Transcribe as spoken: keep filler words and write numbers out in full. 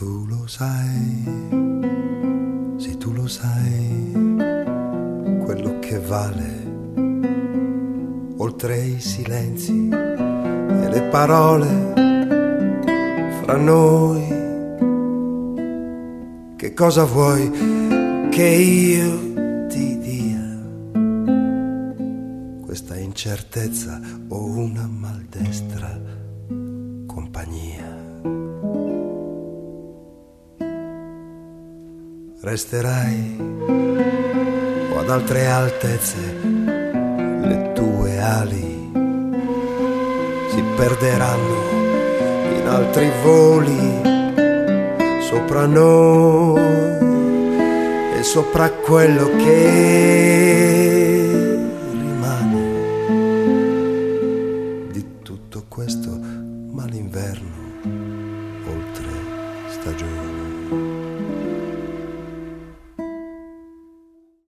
tu lo sai, se tu lo sai, quello che vale, oltre i silenzi e le parole fra noi. Che cosa vuoi che io ti dia? Questa incertezza o una maldestra compagnia? Resterai o ad altre altezze le tue ali si perderanno in altri voli sopra noi e sopra quello che rimane di tutto questo malinverno oltre stagione.